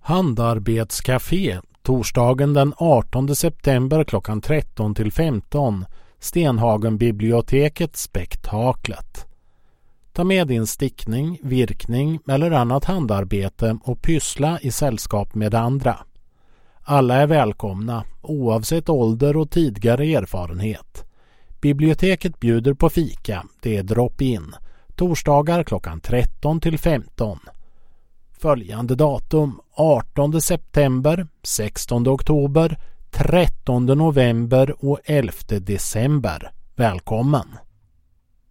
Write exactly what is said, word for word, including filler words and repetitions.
Handarbetscafé torsdagen den artonde september klockan tretton till femton. Stenhagenbiblioteket Spektaklet. Ta med din stickning, virkning eller annat handarbete och pyssla i sällskap med andra. Alla är välkomna, oavsett ålder och tidigare erfarenhet. Biblioteket bjuder på fika, det är drop-in. Torsdagar klockan tretton till femton. Följande datum: artonde september, sextonde oktober, trettonde november och elfte december. Välkommen!